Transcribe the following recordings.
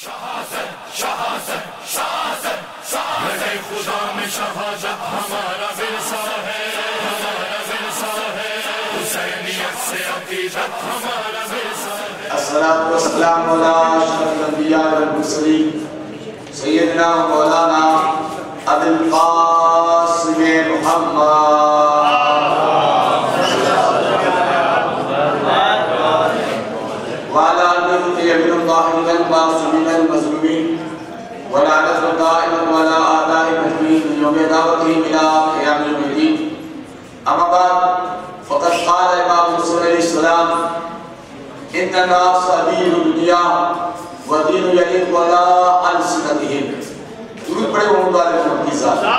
شہادت شہادت شہادت لڑے خدا میں شہادت ہمارا ورثہ ہے، ہمارا ورثہ ہے، حسینیت سے عقیدت ہمارا ورثہ ہے۔ الصلاۃ والسلام علی اشرف الانبیاء والمرسلین سیدنا مولانا ابی القاسم محمد وعلى آله الطاهرين المعصومين المظلومين ولعنة دائمة على أعدائهم أجمعين من يوم دعوتهم إلى قيام يوم الدين. أما بعد فقد قال إمام حسين عليه السلام: إن الناس عبيد الدنيا والدين يليق على ألسنتهم. درود پڑھے محمد والے محمد کی ذات.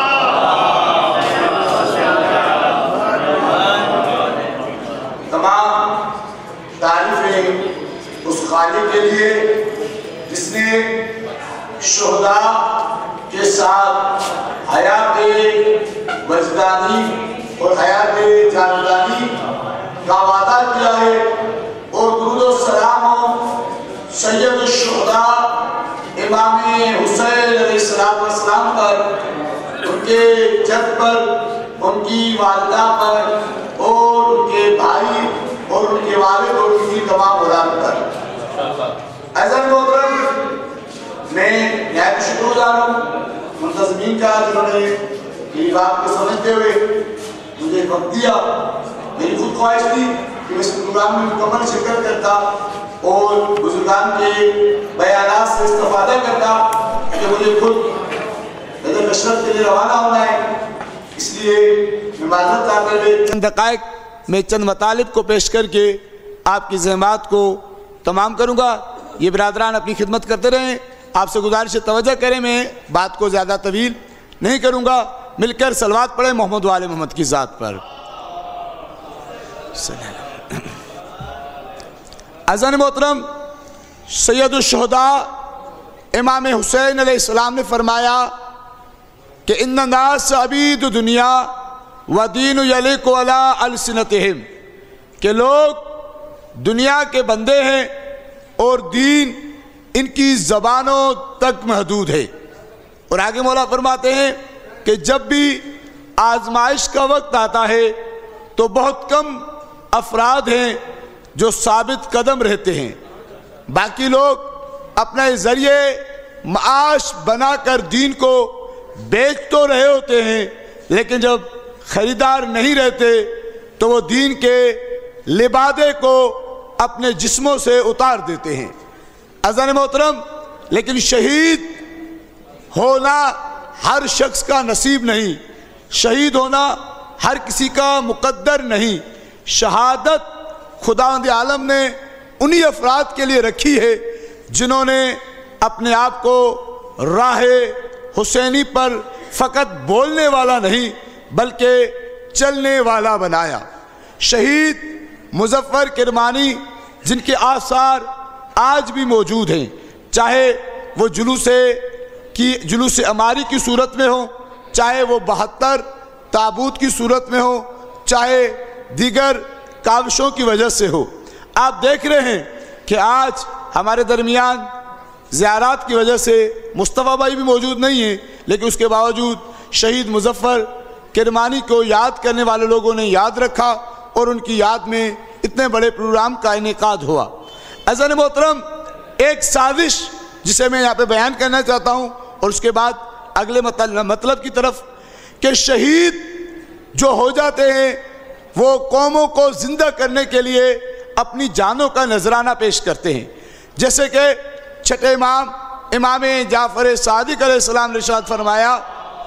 تمام تعریفیں اس خالق کے لیے جس نے شہداء کے ساتھ حیات وجدانی اور حیات جاندانی کا وعدہ کیا ہے، اور درود و سلام سید الشہداء امام حسین علیہ السلام پر، ان کے جد پر، ان کی والدہ پر، اور ان کے بھائی اور ان کے والد اور ان کی تمام اولاد پر. عزیزان محترم، میں نہایت شکرگزار ہوں منتظمین کا جنہوں نے میری بات کو سمجھتے ہوئے مجھے وقت دیا. میری خود خواہش تھی کہ میں اس پروگرام میں مکمل شرکت کرتا اور بزرگان کے بیانات سے استفادہ کرتا، کہ مجھے خود نظر نشرت کے لیے روانہ ہونا ہے. اس لیے میں معذرت چاہتے ہوئے چند دقائق میں چند مطالب کو پیش کر کے آپ کی زحمات کو تمام کروں گا. یہ برادران اپنی خدمت کرتے رہیں. آپ سے گزارش توجہ کریں، میں بات کو زیادہ طویل نہیں کروں گا. مل کر صلوات پڑھیں محمد والے محمد کی ذات پر. عزیزان محترم، سید الشہداء امام حسین علیہ السلام نے فرمایا کہ ان الناس عبید دنیا ودین یلیق علی السنتہم، کہ لوگ دنیا کے بندے ہیں اور دین ان کی زبانوں تک محدود ہے. اور آگے مولا فرماتے ہیں کہ جب بھی آزمائش کا وقت آتا ہے تو بہت کم افراد ہیں جو ثابت قدم رہتے ہیں. باقی لوگ اپنے ذریعے معاش بنا کر دین کو بیچ تو رہے ہوتے ہیں، لیکن جب خریدار نہیں رہتے تو وہ دین کے لبادے کو اپنے جسموں سے اتار دیتے ہیں. عزیزان محترم، لیکن شہید ہونا ہر شخص کا نصیب نہیں، شہید ہونا ہر کسی کا مقدر نہیں. شہادت خداوند عالم نے انہی افراد کے لیے رکھی ہے جنہوں نے اپنے آپ کو راہ حسینی پر فقط بولنے والا نہیں بلکہ چلنے والا بنایا. شہید مظفر کرمانی جن کے آثار آج بھی موجود ہیں، چاہے وہ جلوس عماری کی صورت میں ہوں، چاہے وہ 72 تابوت کی صورت میں ہوں، چاہے دیگر کاوشوں کی وجہ سے ہو. آپ دیکھ رہے ہیں کہ آج ہمارے درمیان زیارات کی وجہ سے مصطفیٰ بھائی بھی موجود نہیں ہیں، لیکن اس کے باوجود شہید مظفر کرمانی کو یاد کرنے والے لوگوں نے یاد رکھا اور ان کی یاد میں اتنے بڑے پروگرام کا انعقاد ہوا. عزیزان محترم، ایک سازش جسے میں یہاں پہ بیان کرنا چاہتا ہوں اور اس کے بعد اگلے مطلب کی طرف، کہ شہید جو ہو جاتے ہیں وہ قوموں کو زندہ کرنے کے لیے اپنی جانوں کا نذرانہ پیش کرتے ہیں. جیسے کہ چھٹے امام جعفر صادق علیہ السلام نے ارشاد فرمایا،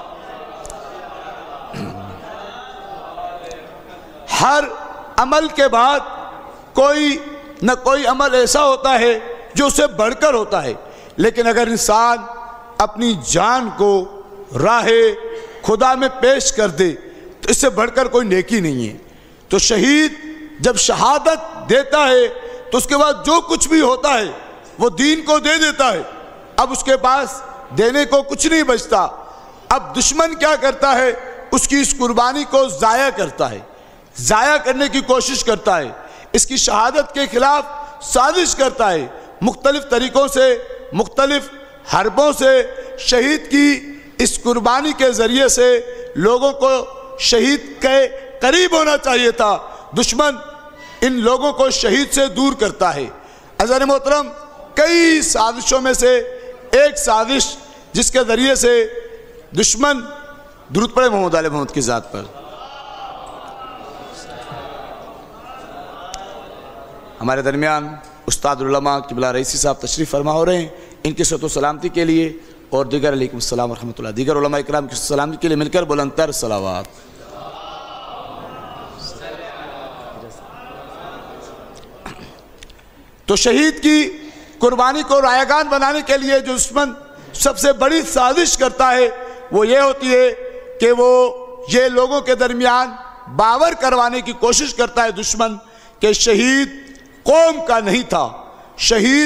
ہر عمل کے بعد کوئی نہ کوئی عمل ایسا ہوتا ہے جو اسے بڑھ کر ہوتا ہے، لیکن اگر انسان اپنی جان کو راہ خدا میں پیش کر دے تو اس سے بڑھ کر کوئی نیکی نہیں ہے. تو شہید جب شہادت دیتا ہے تو اس کے بعد جو کچھ بھی ہوتا ہے وہ دین کو دے دیتا ہے. اب اس کے پاس دینے کو کچھ نہیں بچتا. اب دشمن کیا کرتا ہے؟ اس کی اس قربانی کو ضائع کرتا ہے، ضائع کرنے کی کوشش کرتا ہے، اس کی شہادت کے خلاف سازش کرتا ہے، مختلف طریقوں سے مختلف حربوں سے شہید کی اس قربانی کے ذریعے سے لوگوں کو شہید کے قریب ہونا چاہیے تھا۔ دشمن ان لوگوں کو شہید سے دور کرتا ہے۔ عزیزان محترم، کئی سازشوں میں سے ایک سازش جس کے ذریعے سے دشمن، درود پڑھے محمد آل محمد کی ذات پر، ہمارے درمیان استاد العلماء قبلہ رئیسی صاحب تشریف فرما ہو رہے ہیں، ان کی صحت و سلامتی کے لیے اور دیگر علیکم السلام ورحمۃ اللہ، دیگر علماء اکرام کی سلامتی کے لیے مل کر بلند تر صلوات۔ تو شہید کی قربانی کو رایگان بنانے کے لیے جو دشمن سب سے بڑی سازش کرتا ہے وہ یہ ہوتی ہے کہ وہ یہ لوگوں کے درمیان باور کروانے کی کوشش کرتا ہے دشمن کہ شہید قوم کا نہیں تھا، شہید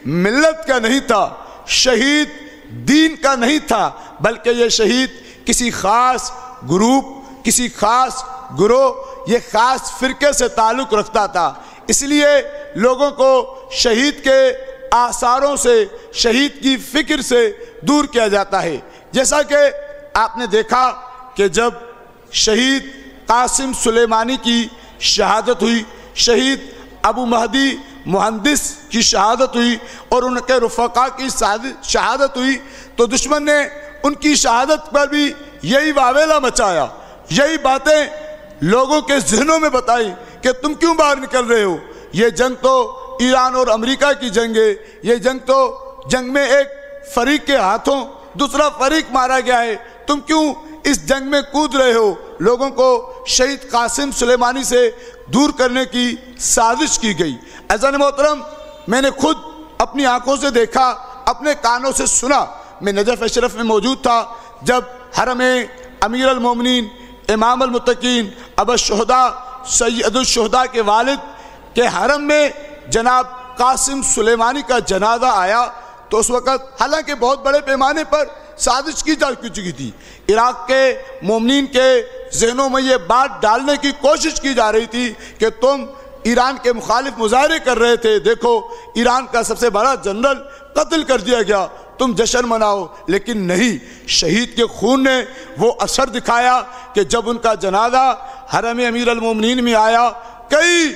ملت کا نہیں تھا، شہید دین کا نہیں تھا، بلکہ یہ شہید کسی خاص گروپ، کسی خاص گروہ، یہ خاص فرقے سے تعلق رکھتا تھا۔ اس لیے لوگوں کو شہید کے آثاروں سے، شہید کی فکر سے دور کیا جاتا ہے۔ جیسا کہ آپ نے دیکھا کہ جب شہید قاسم سلیمانی کی شہادت ہوئی، شہید ابو مہدی مہندس کی شہادت ہوئی اور ان کے رفقا کی شہادت ہوئی، تو دشمن نے ان کی شہادت پر بھی یہی واویلا مچایا، یہی باتیں لوگوں کے ذہنوں میں بتائی کہ تم کیوں باہر نکل رہے ہو، یہ جنگ تو ایران اور امریکہ کی جنگ ہے، یہ جنگ تو جنگ میں ایک فریق کے ہاتھوں دوسرا فریق مارا گیا ہے، تم کیوں اس جنگ میں کود رہے ہو۔ لوگوں کو شہید قاسم سلیمانی سے دور کرنے کی سازش کی گئی۔ عزیزان محترم، میں نے خود اپنی آنکھوں سے دیکھا، اپنے کانوں سے سنا، میں نجف اشرف میں موجود تھا جب حرم امیر المومنین امام المتقین ابا الشہداء سید الشہداء کے والد کے حرم میں جناب قاسم سلیمانی کا جنازہ آیا، تو اس وقت حالانکہ بہت بڑے پیمانے پر سازش کی جا چکی تھی، عراق کے مومنین کے ذہنوں میں یہ بات ڈالنے کی کوشش کی جا رہی تھی کہ تم ایران کے مخالف مظاہرے کر رہے تھے، دیکھو ایران کا سب سے بڑا جنرل قتل کر دیا گیا، تم جشن مناؤ، لیکن نہیں، شہید کے خون نے وہ اثر دکھایا کہ جب ان کا جنازہ حرم امیر المومنین میں آیا، کئی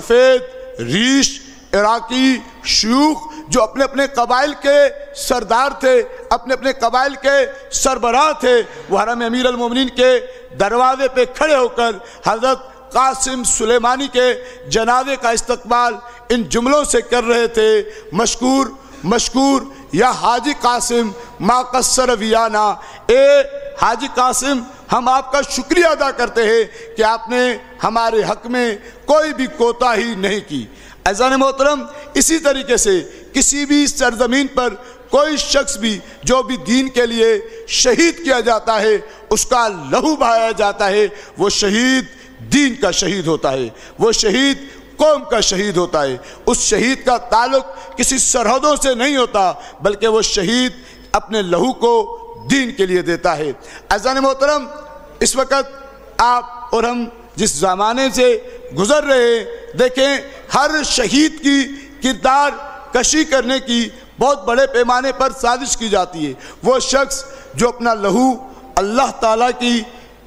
سفید ریش عراقی شیوخ جو اپنے اپنے قبائل کے سردار تھے، اپنے اپنے قبائل کے سربراہ تھے، وہ حرم امیر المومنین کے دروازے پہ کھڑے ہو کر حضرت قاسم سلیمانی کے جنازے کا استقبال ان جملوں سے کر رہے تھے، مشکور مشکور یا حاجی قاسم ما قصر ویانا، اے حاجی قاسم ہم آپ کا شکریہ ادا کرتے ہیں کہ آپ نے ہمارے حق میں کوئی بھی کوتاہی نہیں کی۔ عزیزان محترم، اسی طریقے سے کسی بھی سرزمین پر کوئی شخص بھی جو بھی دین کے لیے شہید کیا جاتا ہے، اس کا لہو بہایا جاتا ہے، وہ شہید دین کا شہید ہوتا ہے، وہ شہید قوم کا شہید ہوتا ہے۔ اس شہید کا تعلق کسی سرحدوں سے نہیں ہوتا، بلکہ وہ شہید اپنے لہو کو دین کے لیے دیتا ہے۔ عزیزان محترم، اس وقت آپ اور ہم جس زمانے سے گزر رہے ہیں، دیکھیں ہر شہید کی کردار کشی کرنے کی بہت بڑے پیمانے پر سازش کی جاتی ہے۔ وہ شخص جو اپنا لہو اللہ تعالیٰ کی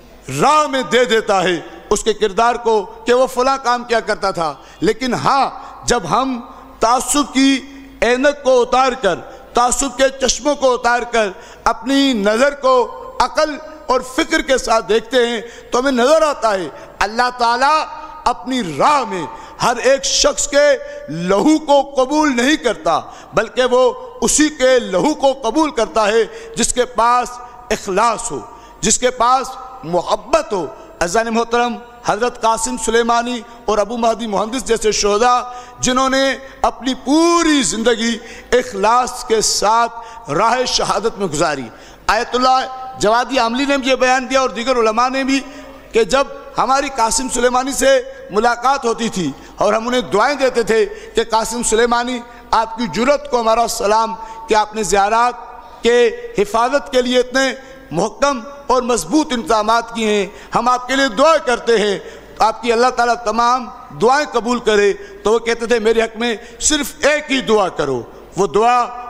راہ میں دے دیتا ہے، اس کے کردار کو کہ وہ فلاں کام کیا کرتا تھا، لیکن ہاں جب ہم تعصب کی اینک کو اتار کر، تعصب کے چشموں کو اتار کر اپنی نظر کو عقل اور فکر کے ساتھ دیکھتے ہیں تو ہمیں نظر آتا ہے اللہ تعالیٰ اپنی راہ میں ہر ایک شخص کے لہو کو قبول نہیں کرتا، بلکہ وہ اسی کے لہو کو قبول کرتا ہے جس کے پاس اخلاص ہو، جس کے پاس محبت ہو۔ عزیزان محترم، حضرت قاسم سلیمانی اور ابو مہدی مہندس جیسے شہداء جنہوں نے اپنی پوری زندگی اخلاص کے ساتھ راہ شہادت میں گزاری، آیت اللہ جوادی عاملی نے بھی یہ بیان دیا اور دیگر علماء نے بھی کہ جب ہماری قاسم سلیمانی سے ملاقات ہوتی تھی اور ہم انہیں دعائیں دیتے تھے کہ قاسم سلیمانی آپ کی جرأت کو ہمارا سلام کہ آپ نے زیارات کے حفاظت کے لیے اتنے محکم اور مضبوط انتظامات کیے ہیں، ہم آپ کے لیے دعا کرتے ہیں، آپ کی اللہ تعالیٰ تمام دعائیں قبول کرے۔ تو وہ کہتے تھے میرے حق میں صرف ایک ہی دعا کرو، وہ دعا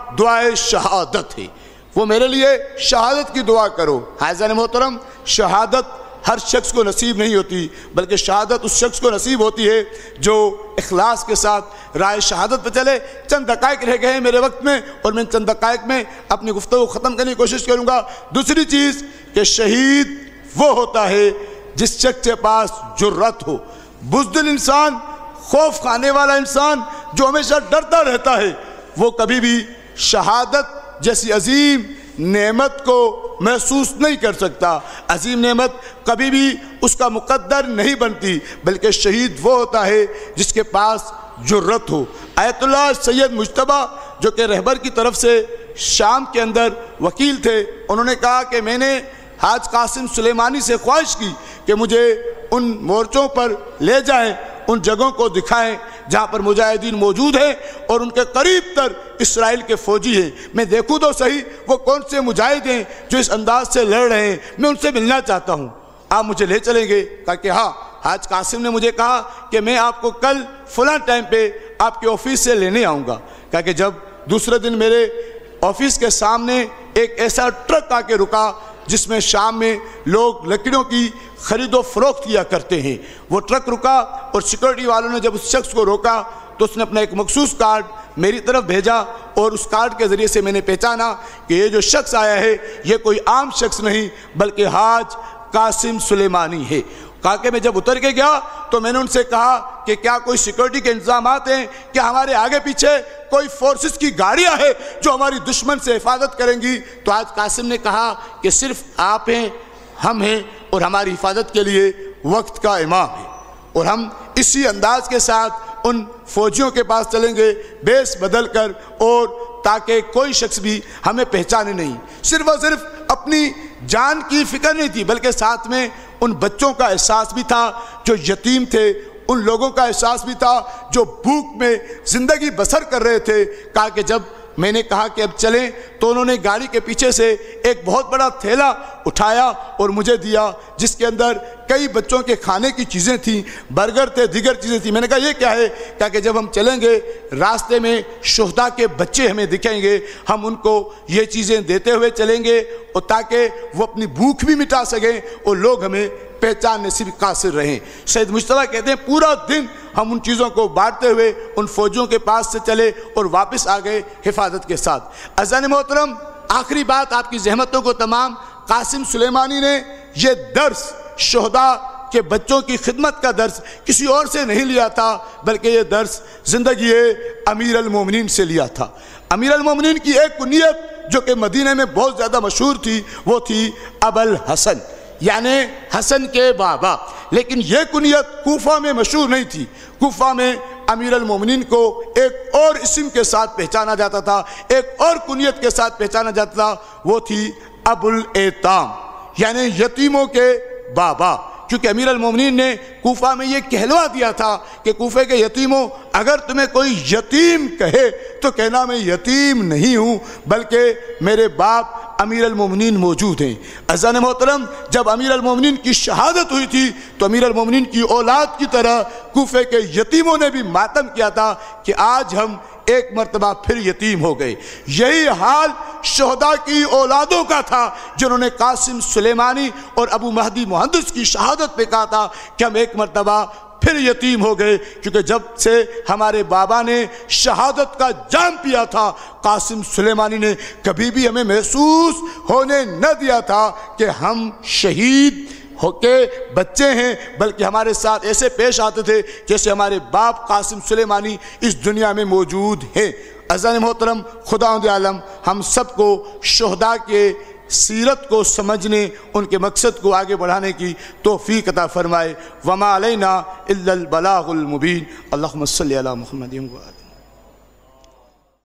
دعائے شہادت ہے، وہ میرے لیے شہادت کی دعا کرو۔ حاضرین محترم، شہادت ہر شخص کو نصیب نہیں ہوتی، بلکہ شہادت اس شخص کو نصیب ہوتی ہے جو اخلاص کے ساتھ راہ شہادت پہ چلے۔ چند دقائق رہ گئے ہیں میرے وقت میں، اور میں چند دقائق میں اپنی گفتگو ختم کرنے کی کوشش کروں گا۔ دوسری چیز کہ شہید وہ ہوتا ہے جس شخص کے پاس جرأت ہو۔ بزدل انسان، خوف کھانے والا انسان جو ہمیشہ ڈرتا رہتا ہے، وہ کبھی بھی شہادت جیسی عظیم نعمت کو محسوس نہیں کر سکتا۔ عظیم نعمت کبھی بھی اس کا مقدر نہیں بنتی، بلکہ شہید وہ ہوتا ہے جس کے پاس جرأت ہو۔ آیت اللہ سید مجتبیٰ جو کہ رہبر کی طرف سے شام کے اندر وکیل تھے، انہوں نے کہا کہ میں نے حاج قاسم سلیمانی سے خواہش کی کہ مجھے ان مورچوں پر لے جائیں، ان جگہوں کو دکھائیں جہاں پر مجاہدین موجود ہیں اور ان کے قریب تر اسرائیل کے فوجی ہیں، میں دیکھوں تو صحیح وہ کون سے مجاہد ہیں جو اس انداز سے لڑ رہے ہیں، میں ان سے ملنا چاہتا ہوں، آپ مجھے لے چلیں گے؟ کہا کہ ہاں۔ حاج قاسم نے مجھے کہا کہ میں آپ کو کل فلاں ٹائم پہ آپ کے آفس سے لینے آؤں گا۔ کہا کہ جب دوسرے دن میرے آفس کے سامنے ایک ایسا ٹرک آ کے رکا جس میں شام میں لوگ لکڑیوں کی خرید و فروخت کیا کرتے ہیں، وہ ٹرک رکا اور سیکورٹی والوں نے جب اس شخص کو روکا تو اس نے اپنا ایک مخصوص کارڈ میری طرف بھیجا، اور اس کارڈ کے ذریعے سے میں نے پہچانا کہ یہ جو شخص آیا ہے یہ کوئی عام شخص نہیں بلکہ حاج قاسم سلیمانی ہے۔ کہا کہ میں جب اتر کے گیا تو میں نے ان سے کہا کہ کیا کوئی سیکورٹی کے انتظامات ہیں، کیا ہمارے آگے پیچھے کوئی فورسز کی گاڑیاں ہیں جو ہماری دشمن سے حفاظت کریں گی؟ تو حاج قاسم نے کہا کہ صرف آپ ہیں، ہم ہیں، اور ہماری حفاظت کے لیے وقت کا امام ہے، اور ہم اسی انداز کے ساتھ ان فوجیوں کے پاس چلیں گے بیس بدل کر، اور تاکہ کوئی شخص بھی ہمیں پہچانے نہیں۔ صرف اور صرف اپنی جان کی فکر نہیں تھی بلکہ ساتھ میں ان بچوں کا احساس بھی تھا جو یتیم تھے، ان لوگوں کا احساس بھی تھا جو بھوک میں زندگی بسر کر رہے تھے۔ کہا کہ جب میں نے کہا کہ اب چلیں تو انہوں نے گاڑی کے پیچھے سے ایک بہت بڑا تھیلا اٹھایا اور مجھے دیا جس کے اندر کئی بچوں کے کھانے کی چیزیں تھیں، برگر تھے، دیگر چیزیں تھیں۔ میں نے کہا یہ کیا ہے؟ کہا کہ جب ہم چلیں گے راستے میں شہداء کے بچے ہمیں دکھیں گے، ہم ان کو یہ چیزیں دیتے ہوئے چلیں گے اور تاکہ وہ اپنی بھوک بھی مٹا سکیں اور لوگ ہمیں پہچاننے سے بھی قاصر رہیں۔ سید مجتبیٰ کہتے ہیں پورا دن ہم ان چیزوں کو بانٹتے ہوئے ان فوجیوں کے پاس سے چلے اور واپس آ گئے حفاظت کے ساتھ۔ عزیزان محترم، آخری بات آپ کی زحمتوں کو تمام، قاسم سلیمانی نے یہ درس شہداء کے بچوں کی خدمت کا درس کسی اور سے نہیں لیا تھا بلکہ یہ درس زندگی امیر المومنین سے لیا تھا۔ امیر المومنین کی ایک کنیت جو کہ مدینہ میں بہت زیادہ مشہور تھی وہ تھی ابوالحسن، یعنی حسن کے بابا، لیکن یہ کنیت کوفہ میں مشہور نہیں تھی۔ کوفہ میں امیر المومنین کو ایک اور اسم کے ساتھ پہچانا جاتا تھا، ایک اور کنیت کے ساتھ پہچانا جاتا تھا، وہ تھی ابوالایتام، یعنی یتیموں کے بابا، کیونکہ امیر المومنین نے کوفہ میں یہ کہلوا دیا تھا کہ کوفے کے یتیموں اگر تمہیں کوئی یتیم کہے تو کہنا میں یتیم نہیں ہوں بلکہ میرے باپ امیر المومنین موجود ہیں۔ عزیزان محترم، جب امیر المومنین کی شہادت ہوئی تھی تو امیر المومنین کی اولاد کی طرح کوفے کے یتیموں نے بھی ماتم کیا تھا کہ آج ہم ایک مرتبہ پھر یتیم ہو گئے۔ یہی حال شہداء کی اولادوں کا تھا جنہوں نے قاسم سلیمانی اور ابو مہدی مہندس کی شہادت پہ کہا تھا کہ ہم ایک مرتبہ پھر یتیم ہو گئے، کیونکہ جب سے ہمارے بابا نے شہادت کا جام پیا تھا قاسم سلیمانی نے کبھی بھی ہمیں محسوس ہونے نہ دیا تھا کہ ہم شہید ہو کے بچے ہیں، بلکہ ہمارے ساتھ ایسے پیش آتے تھے جیسے ہمارے باپ قاسم سلیمانی اس دنیا میں موجود ہیں۔ عزیزان محترم، خداوند عالم ہم سب کو شہداء کے سیرت کو سمجھنے، ان کے مقصد کو آگے بڑھانے کی توفیق عطا فرمائے۔ وما علینا الا البلاغ المبین۔ اللہم صلی علی محمد و علی